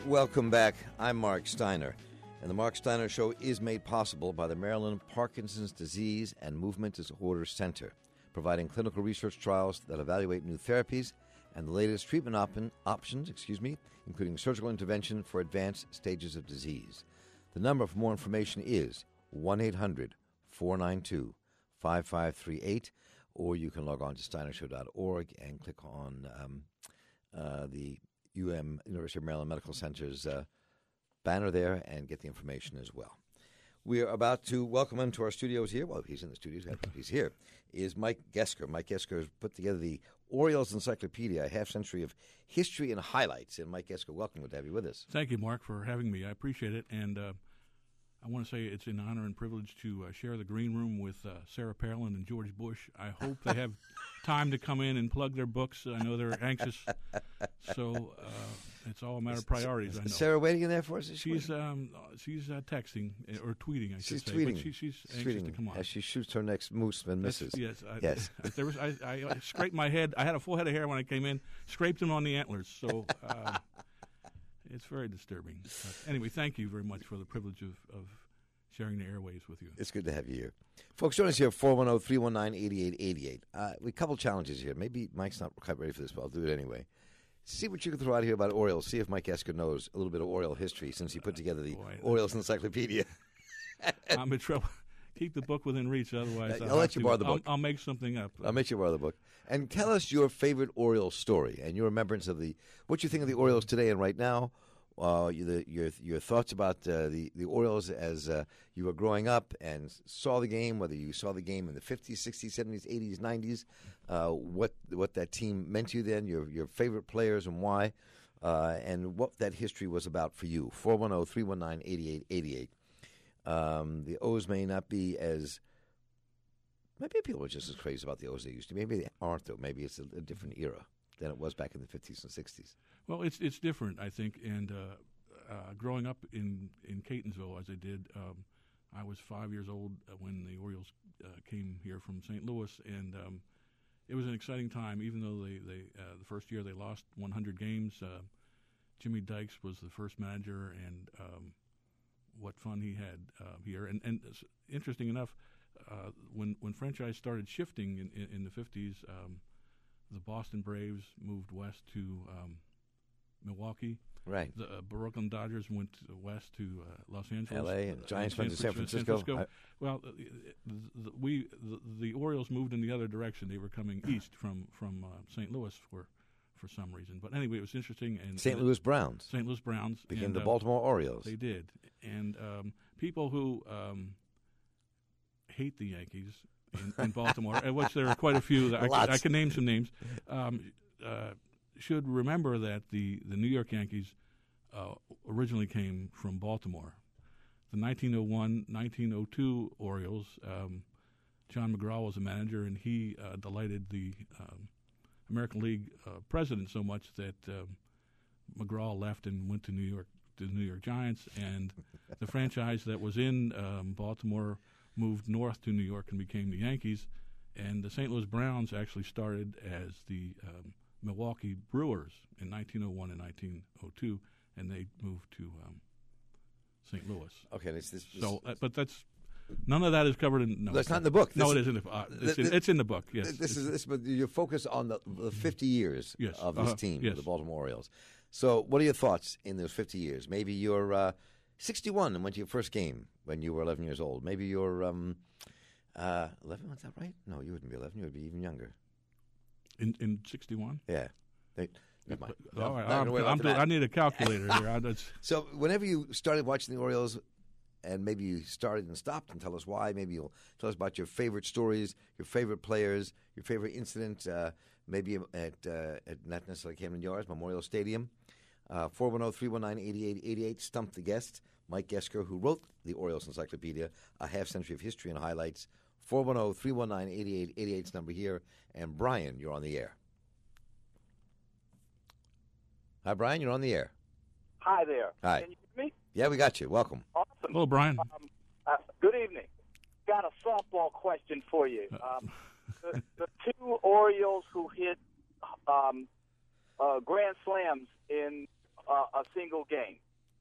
Welcome back. I'm Mark Steiner, and the Mark Steiner Show is made possible by the Maryland Parkinson's Disease and Movement Disorders Center, providing clinical research trials that evaluate new therapies and the latest treatment options, including surgical intervention for advanced stages of disease. The number for more information is 1-800-492-5538, or you can log on to steinershow.org and click on the University of Maryland Medical Center's banner there and get the information as well. We are about to welcome him to our studios here. Well, he's in the studios. He's here. Is Mike Gesker. Mike Gesker has put together the Orioles Encyclopedia, a half-century of history and highlights. And Mike Gesker, welcome. Good to have you with us. Thank you, Mark, for having me. I appreciate it. And I want to say it's an honor and privilege to share the green room with Sarah Palin and George Bush. I hope they have time to come in and plug their books. I know they're anxious. So it's all a matter of priorities, I know. Is Sarah waiting in there for us? She's texting or tweeting, I should say. Tweeting. But she's anxious to come on. As she shoots her next moose and misses. Yes. Yes. I scraped my head. I had a full head of hair when I came in, scraped them on the antlers. So it's very disturbing. Anyway, thank you very much for the privilege of sharing the airwaves with you. It's good to have you here. Folks, join us here at 410-319-8888. We have a couple challenges here. Maybe Mike's not quite ready for this, but I'll do it anyway. See what you can throw out here about Orioles. See if Mike Gesker knows a little bit of Oriole history since he put together the Orioles Encyclopedia. I'm in trouble. Keep the book within reach, otherwise I'll let you borrow the book. I'll make something up. I'll make you borrow the book. And tell us your favorite Orioles story and your remembrance of what you think of the Orioles today and right now. Your thoughts about the Orioles as you were growing up and saw the game, whether you saw the game in the 50s, 60s, 70s, 80s, 90s, what that team meant to you then, your favorite players and why, and what that history was about for you. 410-319-8888. The O's may not be as – maybe people are just as crazy about the O's they used to. Maybe they aren't, though. Maybe it's a different era than it was back in the 50s and 60s. Well, it's different, I think. And growing up in Catonsville, as I did, I was 5 years old when the Orioles came here from St. Louis, and it was an exciting time. Even though they the first year they lost 100 games, Jimmy Dykes was the first manager, and what fun he had here. And interesting enough, when franchise started shifting in the 50s, the Boston Braves moved west to Milwaukee. Right. The Brooklyn Dodgers went west to Los Angeles. L.A. and Giants went to San Francisco. Well, the Orioles moved in the other direction. They were coming east from St. Louis for some reason. But anyway, it was interesting. And St. Louis Browns. St. Louis Browns became the Baltimore Orioles. They did. And people who hate the Yankees in Baltimore, at which there are quite a few, I can name some names, should remember that the New York Yankees originally came from Baltimore. The 1901-1902 Orioles, John McGraw was a manager, and he delighted the American League president so much that McGraw left and went to New York, to the New York Giants, and the franchise that was in Baltimore moved north to New York and became the Yankees, and the St. Louis Browns actually started as the Milwaukee Brewers in 1901 and 1902, and they moved to St. Louis. Okay, but that's none of that is covered in. No, that's not in the book. No, it isn't. It's in the book. Yes. But you focus on the 50 years of this team, yes. the Baltimore Orioles. So, what are your thoughts in those 50 years? Maybe you're 61 and went to your first game when you were 11 years old. Maybe you're 11. Was that right? No, you wouldn't be 11. You would be even younger. In 61? Yeah. I need a calculator here. So whenever you started watching the Orioles, and maybe you started and stopped, and tell us why. Maybe you'll tell us about your favorite stories, your favorite players, your favorite incident, maybe at not necessarily Camden Yards, Memorial Stadium. 410-319-8888. Stump the guest, Mike Gesker, who wrote the Orioles Encyclopedia, a half-century of history and highlights. 410-319-8888's number here. And Brian, you're on the air. Hi, Brian, you're on the air. Hi there. Hi. Can you hear me? Yeah, we got you. Welcome. Awesome. Hello, Brian. Good evening. Got a softball question for you. The two Orioles who hit grand slams in a single game.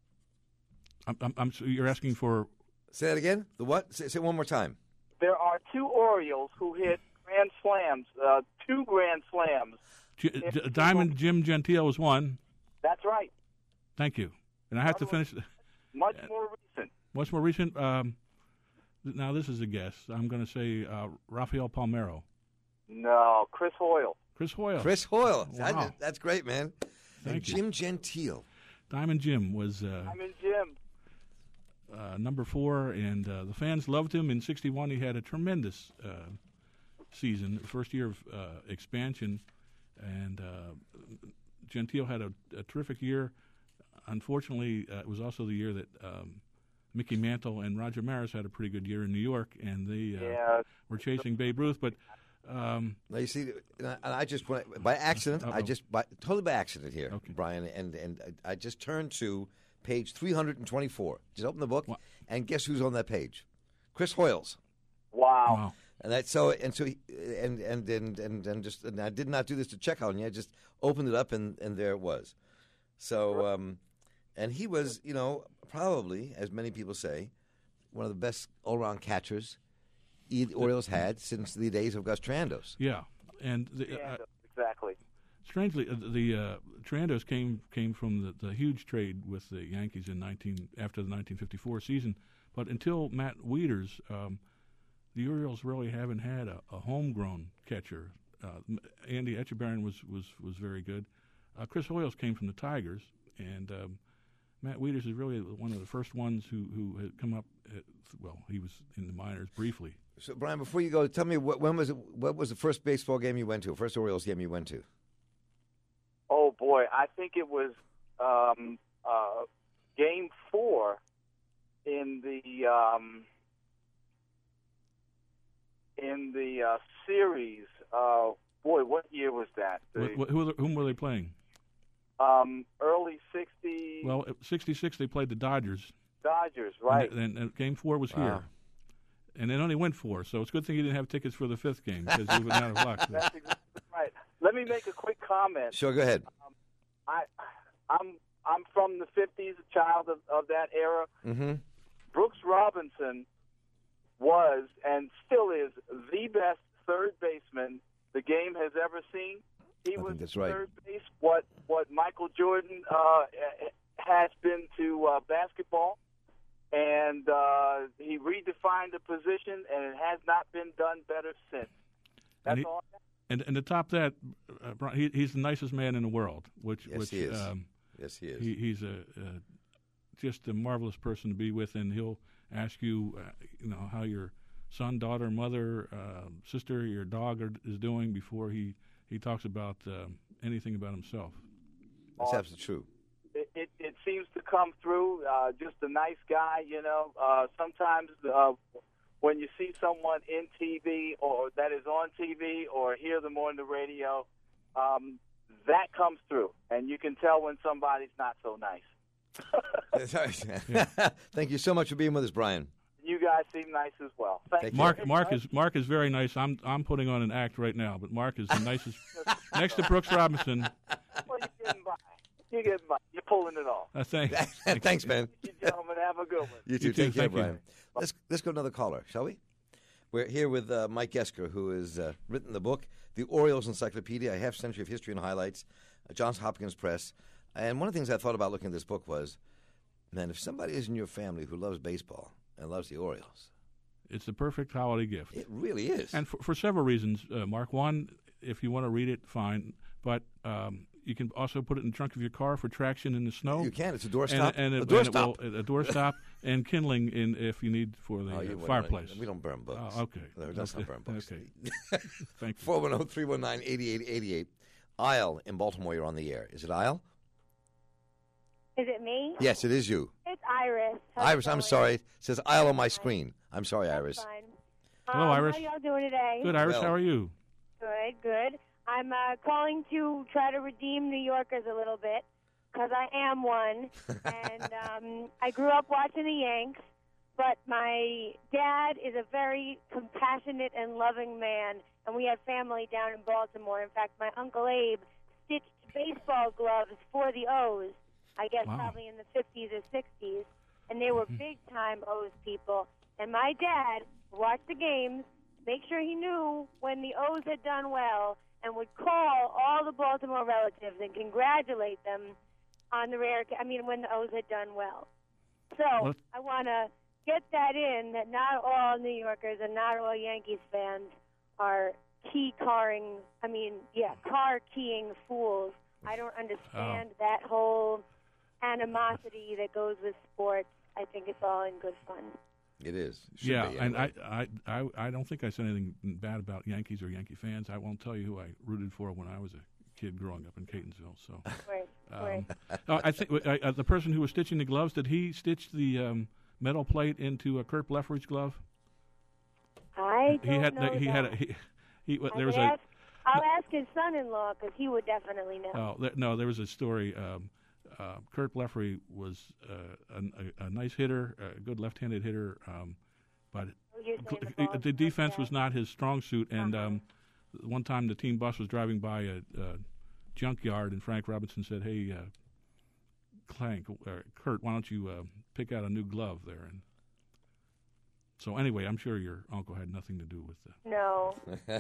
You're asking for Say that again. The what? Say it one more time. There are two Orioles who hit grand slams, two grand slams. Diamond Jim Gentile was one. That's right. Thank you. And I have to finish. Much more recent. Much more recent. Now this is a guess. I'm going to say Rafael Palmeiro. No, Chris Hoyle. Chris Hoyle. Chris Hoyle. Wow. That's great, man. Thank you. Jim Gentile. Diamond Jim was Diamond Jim. number 4, and the fans loved him. In '61, he had a tremendous season, first year of expansion, and Gentile had a terrific year. Unfortunately, it was also the year that Mickey Mantle and Roger Maris had a pretty good year in New York, and they were chasing Babe Ruth. But now you see, and I just went by accident. Totally by accident here, Okay. Brian, and I just turned to page 324. Just open the book, and guess who's on that page? Chris Hoyles. Wow. And that's so, and I did not do this to check on you. I just opened it up, and there it was. So, and he was, probably, as many people say, one of the best all-around catchers the Orioles had since the days of Gus Trandos. Yeah, and exactly. Strangely, the Trandos came from the huge trade with the Yankees after the 1954 season. But until Matt Wieters, the Orioles really haven't had a homegrown catcher. Andy Etchebarren was very good. Chris Hoyles came from the Tigers, and Matt Wieters is really one of the first ones who had come up. He was in the minors briefly. So, Brian, before you go, tell me what was the first baseball game you went to? First Orioles game you went to? Oh boy, I think it was Game 4 in the series. Boy, what year was that? Whom were they playing? Early '60s. Well, '66 they played the Dodgers. Dodgers, right? And Game 4 was here, and it only went 4. So it's a good thing you didn't have tickets for the 5th game because you would not have luck. That's exactly right. Let me make a quick comment. Sure, go ahead. I'm from the '50s, a child of that era. Mm-hmm. Brooks Robinson was and still is the best third baseman the game has ever seen. He was third base what Michael Jordan has been to basketball, and he redefined the position, and it has not been done better since. That's all. And to top that, he's the nicest man in the world. Yes, he is. Yes, he is. He's just a marvelous person to be with, and he'll ask you, how your son, daughter, mother, sister, your dog is doing before he talks about anything about himself. That's absolutely true. It seems to come through. Just a nice guy, Sometimes when you see someone in TV or that is on TV or hear them on the radio, that comes through, and you can tell when somebody's not so nice. Thank you so much for being with us, Brian. You guys seem nice as well. Thank you. Mark is very nice. I'm putting on an act right now, but Mark is the nicest. Next to Brooks Robinson. Well, you're getting by. You're pulling it off. Thanks, man. You gentlemen have a good one. You too. Take care, Brian. Let's go to another caller, shall we? We're here with Mike Gesker, who has written the book, The Orioles Encyclopedia, a half-century of history and highlights, Johns Hopkins Press. And one of the things I thought about looking at this book was, man, if somebody is in your family who loves baseball and loves the Orioles, it's the perfect holiday gift. It really is. And for several reasons, Mark. One, if you want to read it, fine. But you can also put it in the trunk of your car for traction in the snow. You can. It's a doorstop. A doorstop and kindling if you need for the fireplace. We don't burn books. Oh, okay. No, let's not burn books. Okay. Thank you. 410-319-8888. Isle in Baltimore, you're on the air. Is it Isle? Is it me? Yes, it is you. It's Iris. Iris, I'm sorry. It says Isle on my screen. I'm sorry, Iris. Fine. Hello, Iris. How y'all doing today? Good, Iris. How are you? Good. I'm calling to try to redeem New Yorkers a little bit because I am one. And I grew up watching the Yanks, but my dad is a very compassionate and loving man, and we have family down in Baltimore. In fact, my Uncle Abe stitched baseball gloves for the O's. I guess Wow. probably in the 50s or 60s, and they were big-time O's people. And my dad watched the games, make sure he knew when the O's had done well, and would call all the Baltimore relatives and congratulate them on the when the O's had done well. So I want to get that in, that not all New Yorkers and not all Yankees fans are car keying fools. I don't understand that whole animosity that goes with sports. I think it's all in good fun. It is. Yeah, and I don't think I said anything bad about Yankees or Yankee fans. I won't tell you who I rooted for when I was a kid growing up in Catonsville. So, Right. I think the person who was stitching the gloves, did he stitch the metal plate into Kurt Bleffery's glove? I don't know. I'll ask his son-in-law because he would definitely know. There was a story. Kurt Bleffery was a nice hitter, a good left-handed hitter, but the defense was not his strong suit. And one time the team bus was driving by a junkyard, and Frank Robinson said, "Hey, Kurt, why don't you pick out a new glove there?" And so anyway, I'm sure your uncle had nothing to do with that. No.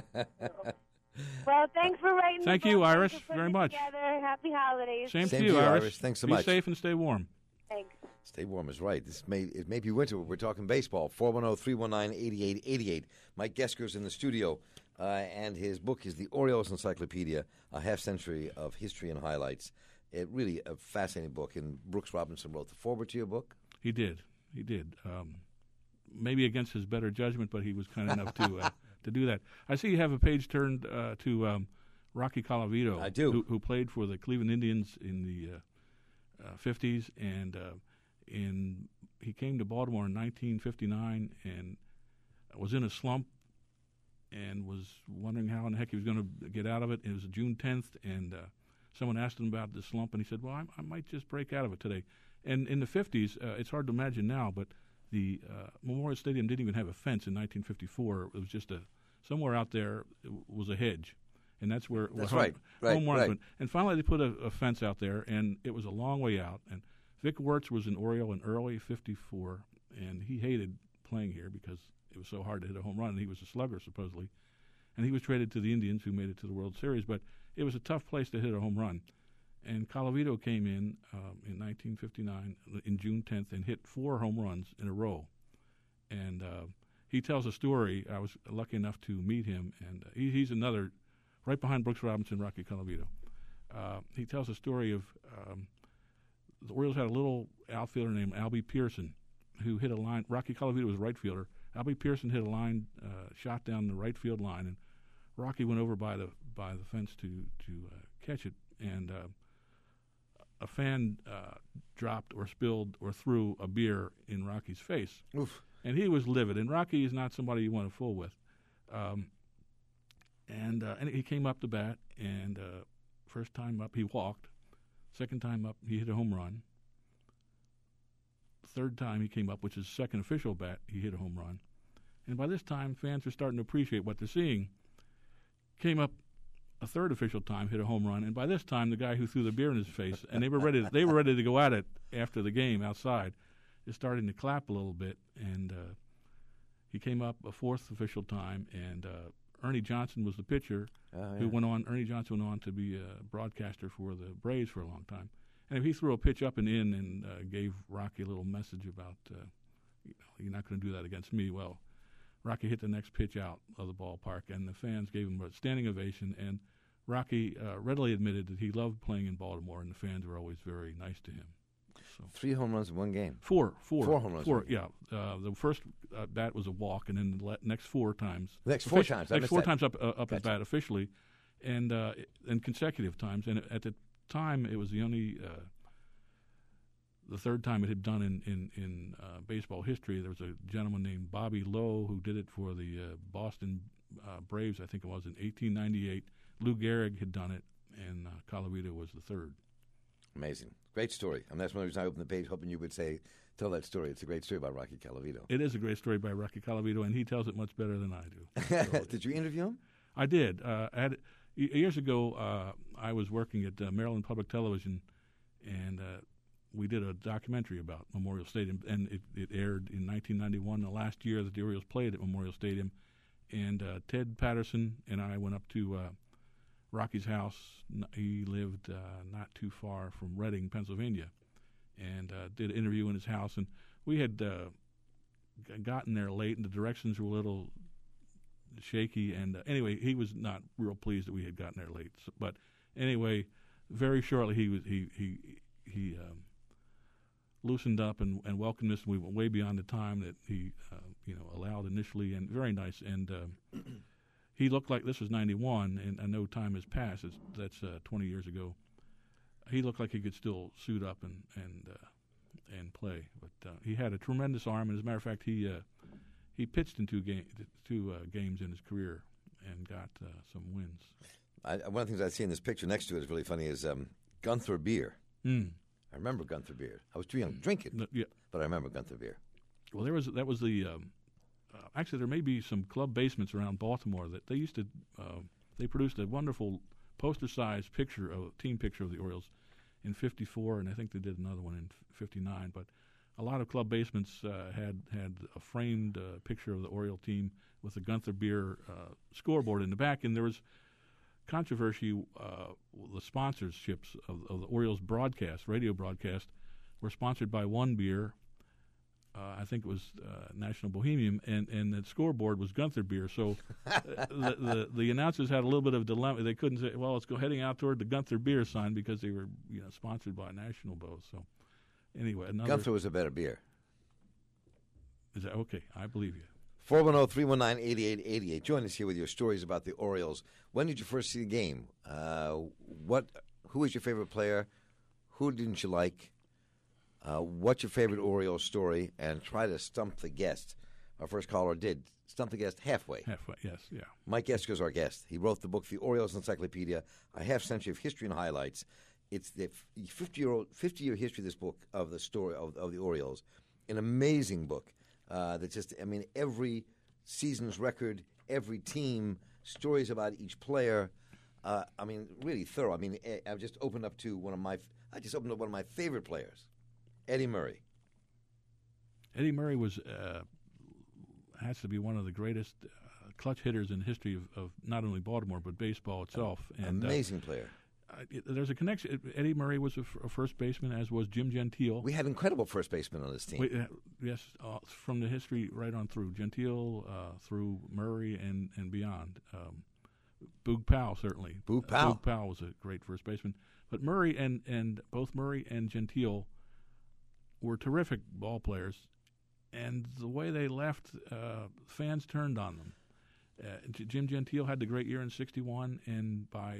Well, thanks for writing. Thank you, Iris, very much. Together. Happy holidays. Same to you, Iris. Thanks so Be much. Be safe and stay warm. Thanks. Stay warm is right. It may be winter. We're talking baseball. 410-319-8888. Mike Gesker's in the studio, and his book is The Orioles Encyclopedia, a half-century of history and highlights. It really a fascinating book, and Brooks Robinson wrote the foreword to your book? He did. Maybe against his better judgment, but he was kind enough to do that. I see you have a page turned to Rocky Colavito. I do. Who played for the Cleveland Indians in the 50s, and he came to Baltimore in 1959 and was in a slump and was wondering how in the heck he was going to get out of it. It was June 10th, and someone asked him about the slump, and he said, "Well, I might just break out of it today." And in the 50s, it's hard to imagine now, but the Memorial Stadium didn't even have a fence in 1954. It was just somewhere out there was a hedge, and that's where home runs went. And finally, they put a fence out there, and it was a long way out. And Vic Wertz was an Oriole in early '54, and he hated playing here because it was so hard to hit a home run, and he was a slugger supposedly. And he was traded to the Indians, who made it to the World Series, but it was a tough place to hit a home run. And Colavito came in 1959, in June 10th, and hit 4 home runs in a row. And he tells a story. I was lucky enough to meet him, and he's another, right behind Brooks Robinson, Rocky Colavito. He tells a story of the Orioles had a little outfielder named Albie Pearson who hit a line. Rocky Colavito was a right fielder. Albie Pearson hit a line, shot down the right field line, and Rocky went over by the fence to catch it, and a fan dropped or spilled or threw a beer in Rocky's face. Oof. And he was livid. And Rocky is not somebody you want to fool with. And he came up to bat, and first time up he walked. Second time up he hit a home run. Third time he came up, which is second official bat, he hit a home run. And by this time, fans are starting to appreciate what they're seeing. Came up a third official time, hit a home run, and by this time, the guy who threw the beer in his face, and they were ready to go at it after the game outside, is starting to clap a little bit, and he came up a fourth official time, and Ernie Johnson was the pitcher, Ernie Johnson went on to be a broadcaster for the Braves for a long time, and he threw a pitch up and in and gave Rocky a little message about, you're not going to do that against me. Well, Rocky hit the next pitch out of the ballpark, and the fans gave him a standing ovation, and Rocky readily admitted that he loved playing in Baltimore, and the fans were always very nice to him. So 3 home runs in one game. Four home runs. Yeah. The first bat was a walk, and then the next 4 times. Next 4 times. Next 4 times up at bat officially, and consecutive times. And at the time, it was the only the third time it had done in baseball history. There was a gentleman named Bobby Lowe who did it for the Boston Braves, I think it was, in 1898. Lou Gehrig had done it, and Colavito was the third. Amazing. Great story. And that's one reason I opened the page, hoping you would tell that story. It's a great story about Rocky Colavito. It is a great story by Rocky Colavito, and he tells it much better than I do. So did you interview him? I did. Years ago, I was working at Maryland Public Television, and we did a documentary about Memorial Stadium, and it aired in 1991, the last year that the Orioles played at Memorial Stadium. And Ted Patterson and I went up to Rocky's house. He lived not too far from Reading, Pennsylvania, and did an interview in his house. And we had gotten there late, and the directions were a little shaky. And anyway, he was not real pleased that we had gotten there late. So, but anyway, very shortly he loosened up and welcomed us. We went way beyond the time that he allowed initially, and very nice. And he looked like, this was 91, and I know time has passed. That's 20 years ago. He looked like he could still suit up and play, but he had a tremendous arm. And as a matter of fact, he pitched in two games in his career and got some wins. One of the things I see in this picture next to it is really funny is Gunther Beer. I remember Gunther Beer. I was too young to drink it, but I remember Gunther Beer. Well, that was the actually there may be some club basements around Baltimore that they used to they produced a wonderful poster-sized team picture of the Orioles in '54, and I think they did another one in '59. But a lot of club basements had a framed picture of the Oriole team with the Gunther Beer scoreboard in the back, and there was controversy. The sponsorships of the Orioles radio broadcast, were sponsored by one beer. I think it was National Bohemian, and the scoreboard was Gunther Beer. So the announcers had a little bit of a dilemma. They couldn't say, well, let's go heading out toward the Gunther Beer sign because they were sponsored by National Bow. So anyway, Gunther was a better beer. Is that okay? I believe you. 410-319-8888. Join us here with your stories about the Orioles. When did you first see the game? Who was your favorite player? Who didn't you like? What's your favorite Orioles story? And try to stump the guest. Our first caller did stump the guest halfway. Halfway, yes, yeah. Mike Esker is our guest. He wrote the book, The Orioles Encyclopedia, a half-century of history and highlights. It's the 50-year history of this book, of the story of the Orioles. An amazing book. That just, every season's record, every team, stories about each player. Really thorough. I've just opened up to one of my favorite players, Eddie Murray. Eddie Murray has to be one of the greatest clutch hitters in the history of not only Baltimore but baseball itself. And amazing player. There's a connection. Eddie Murray was a first baseman, as was Jim Gentile. We had incredible first basemen on this team. Yes, from the history right on through. Gentile, through Murray and beyond. Boog Powell, certainly. Boog Powell. Boog Powell was a great first baseman. But Murray and both Murray and Gentile were terrific ball players. And the way they left, fans turned on them. Jim Gentile had the great year in '61, and by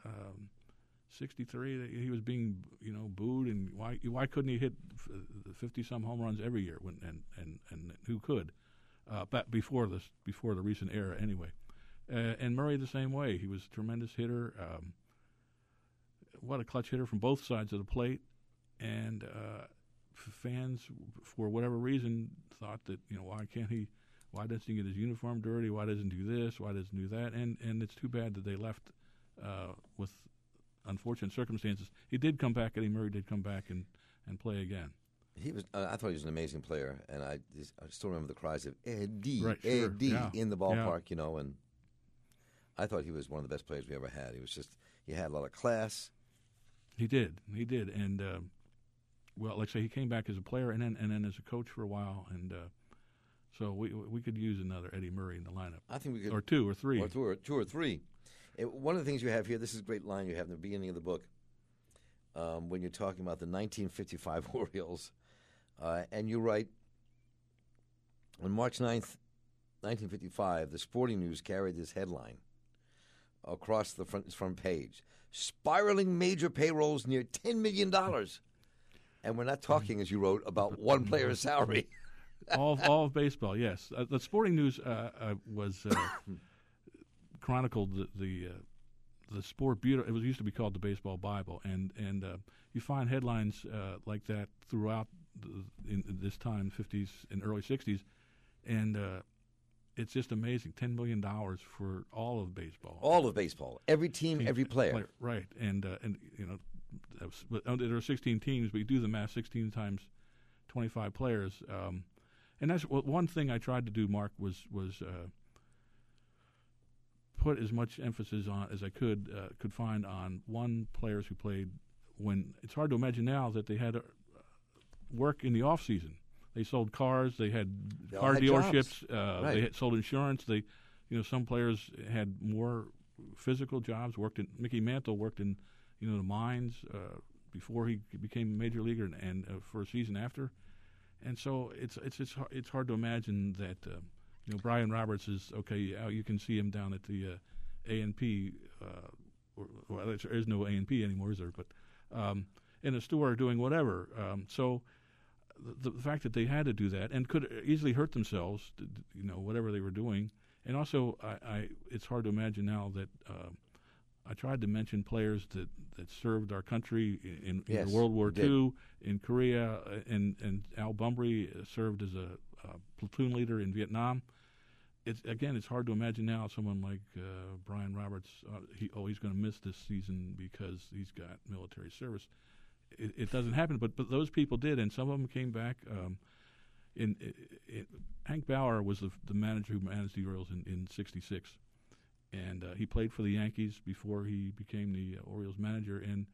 63, he was being, booed, and why couldn't he hit 50-some home runs every year? And who could? But before the recent era, anyway. And Murray the same way. He was a tremendous hitter. What a clutch hitter from both sides of the plate, and fans, for whatever reason, thought that why doesn't he get his uniform dirty? Why doesn't he do this? Why doesn't he do that? And it's too bad that they left with unfortunate circumstances. Eddie Murray did come back and play again. He was. I thought he was an amazing player, and I still remember the cries of Eddie, right, Eddie sure. in the ballpark, and I thought he was one of the best players we ever had. He had a lot of class. He did, and like I say, he came back as a player and then as a coach for a while, and so we could use another Eddie Murray in the lineup. I think we could, or two or three, two or three. One of the things you have here, this is a great line you have in the beginning of the book, when you're talking about the 1955 Orioles, and you write, on March 9th, 1955, the Sporting News carried this headline across the front page: spiraling major payrolls near $10 million. And we're not talking, as you wrote, about one player's salary. all of baseball, yes. The Sporting News was chronicled the sport beautiful. It used to be called the Baseball Bible, and you find headlines like that throughout in this time, 50s and early 60s, and it's just amazing. $10 million for all of baseball. All of baseball. Every team, every player. Right. And there are 16 teams, but you do the math, 16 times 25 players. And that's one thing I tried to do, Mark, was put as much emphasis on as I could find on players who played when it's hard to imagine now that they had work in the off season. They sold cars, they had car dealerships, right. They had sold insurance. Some players had more physical jobs. Mickey Mantle worked in the mines before he became a major leaguer and for a season after. And so it's hard to imagine that Brian Roberts is okay. You can see him down at the A&P. Well, there is no A&P anymore, is there? But in a store doing whatever. So the fact that they had to do that and could easily hurt themselves, whatever they were doing. And also, it's hard to imagine now that I tried to mention players that served our country in World War II, in Korea, and Al Bumbry served as a platoon leader in Vietnam. It's hard to imagine now someone like Brian Roberts. He's going to miss this season because he's got military service. It doesn't happen, but those people did, and some of them came back. Hank Bauer was the manager who managed the Orioles in '66, and he played for the Yankees before he became the Orioles manager. And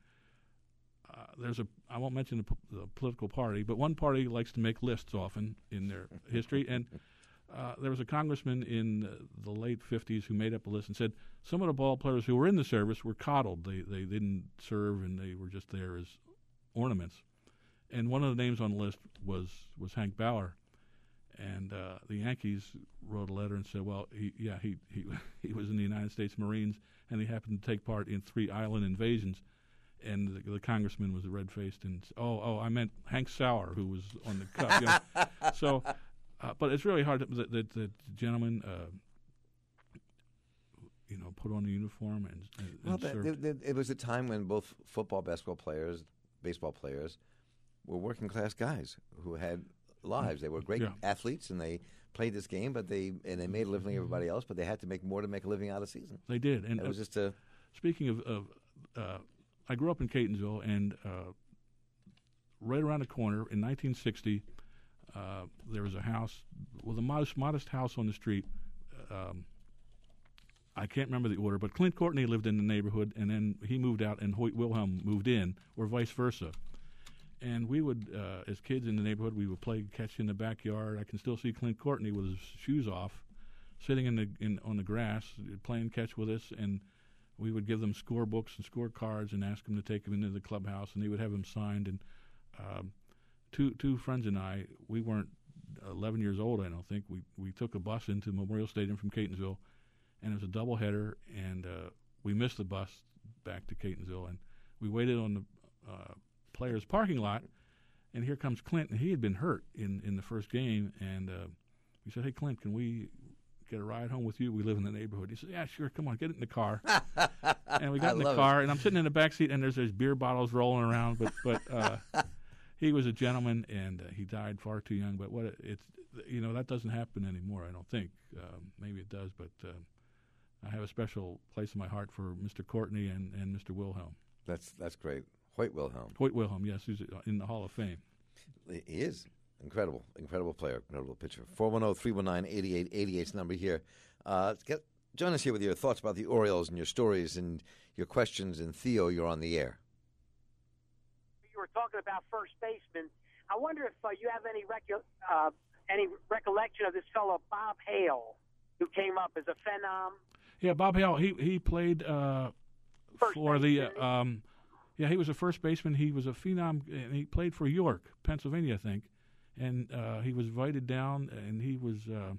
I won't mention the political party, but one party likes to make lists often in their history, and there was a congressman in the late '50s who made up a list and said some of the ball players who were in the service were coddled. They didn't serve, and they were just there as ornaments. And one of the names on the list was Hank Bauer. And the Yankees wrote a letter and said, well, he was in the United States Marines, and he happened to take part in 3 island invasions. And the congressman was red-faced and said, I meant Hank Sauer, who was on the cup. So, but it's really hard that the gentleman, put on the uniform and served. It was a time when both football, basketball players, baseball players were working-class guys who had lives. They were great athletes, and they played this game, but they made a living like everybody else, but they had to make more to make a living out of the season. They did. And it was just speaking of I grew up in Catonsville, and right around the corner in 1960, there was a house, a modest house on the street. I can't remember the order, but Clint Courtney lived in the neighborhood, and then he moved out, and Hoyt Wilhelm moved in, or vice versa. And we would, as kids in the neighborhood, we would play catch in the backyard. I can still see Clint Courtney with his shoes off, sitting on the grass, playing catch with us, and we would give them score books and score cards and ask them to take them into the clubhouse, and they would have them signed. And two friends and I, we weren't 11 years old, I don't think. We took a bus into Memorial Stadium from Catonsville, and it was a doubleheader, and we missed the bus back to Catonsville, and we waited on the players' parking lot, and here comes Clint, and he had been hurt in the first game, and we said, hey, Clint, can we get a ride home with you? We live in the neighborhood. He said, yeah, sure, come on, get in the car. And we got in the car, and I'm sitting in the back seat, and there's beer bottles rolling around, but he was a gentleman, and he died far too young, but that doesn't happen anymore, I don't think. Maybe it does, but I have a special place in my heart for Mr. Courtney and Mr. Wilhelm. That's great. Hoyt Wilhelm. Hoyt Wilhelm, yes, who's in the Hall of Fame. He is. Incredible player, incredible pitcher. 410-319-8888 is the number here. Join us here with your thoughts about the Orioles and your stories and your questions. And Theo, you're on the air. You were talking about first baseman. I wonder if you have any recollection of this fellow, Bob Hale, who came up as a phenom. Yeah, Bob Hale, he played for the he was a first baseman. He was a phenom, and he played for York, Pennsylvania, I think. And he was invited down, and he was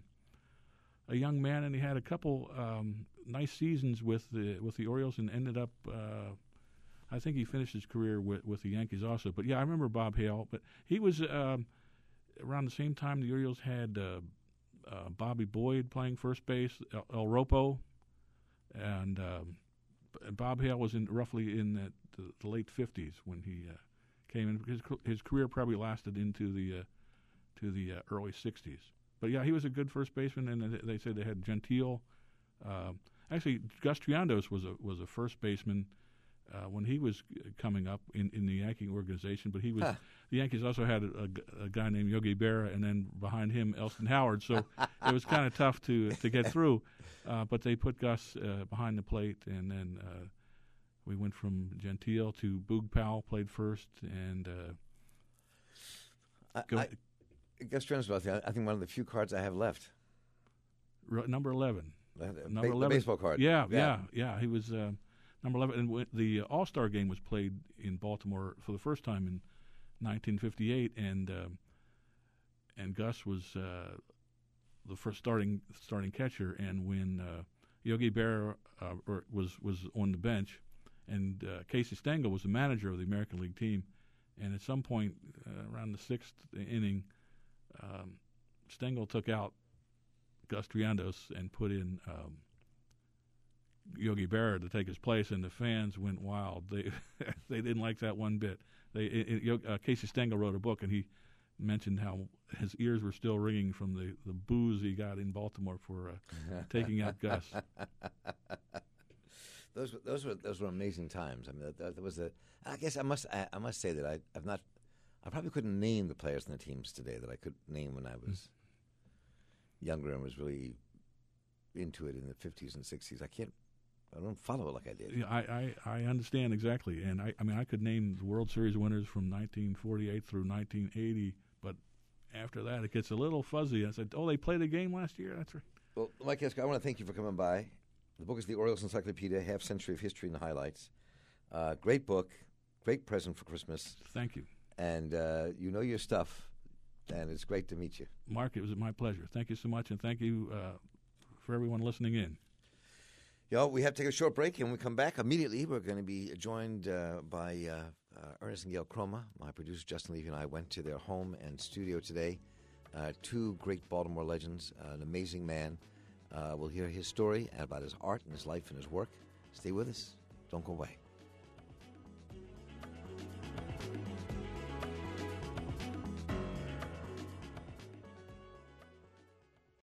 a young man, and he had a couple nice seasons with the Orioles, and ended up. I think he finished his career with the Yankees also. But yeah, I remember Bob Hale. But he was around the same time the Orioles had Bobby Boyd playing first base, El Ropo, and Bob Hale was roughly in the late 50s when he came in. His career probably lasted into the early 60s. But yeah, he was a good first baseman, and they said they had Gentile. Actually, Gus Triandos was a first baseman when he was coming up in the Yankee organization. But he was the Yankees also had a guy named Yogi Berra, and then behind him Elston Howard. So it was kind of tough to get through. But they put Gus behind the plate, and then we went from Gentile to Boog Powell played first, and Gus Strensworth, I think one of the few cards I have left. Number 11. Number 11. The baseball card. Yeah. He was number 11. And the All-Star game was played in Baltimore for the first time in 1958, and Gus was the first starting catcher. And when Yogi Berra was on the bench, and Casey Stengel was the manager of the American League team, and at some point around the sixth inning, Stengel took out Gus Triandos and put in Yogi Berra to take his place, and the fans went wild. They they didn't like that one bit. Casey Stengel wrote a book, and he mentioned how his ears were still ringing from the boos he got in Baltimore for taking out Gus. Those were amazing times. I mean, that was I guess I must say that I probably couldn't name the players on the teams today that I could name when I was younger and was really into it in the 50s and 60s. I don't follow it like I did. Yeah, I understand exactly, and I mean I could name the World Series winners from 1948 through 1980, but after that it gets a little fuzzy. I said, oh, they played a game last year. That's right. Well, Mike Esko, I want to thank you for coming by. The book is The Orioles Encyclopedia, Half Century of History and Highlights. Great book, great present for Christmas. Thank you. And you know your stuff, and it's great to meet you. Mark, it was my pleasure. Thank you so much, and thank you for everyone listening in. We have to take a short break, and when we come back immediately, we're going to be joined by Ernest and Gail Chroma. My producer, Justin Levy, and I went to their home and studio today. Two great Baltimore legends, an amazing man. We'll hear his story about his art and his life and his work. Stay with us. Don't go away.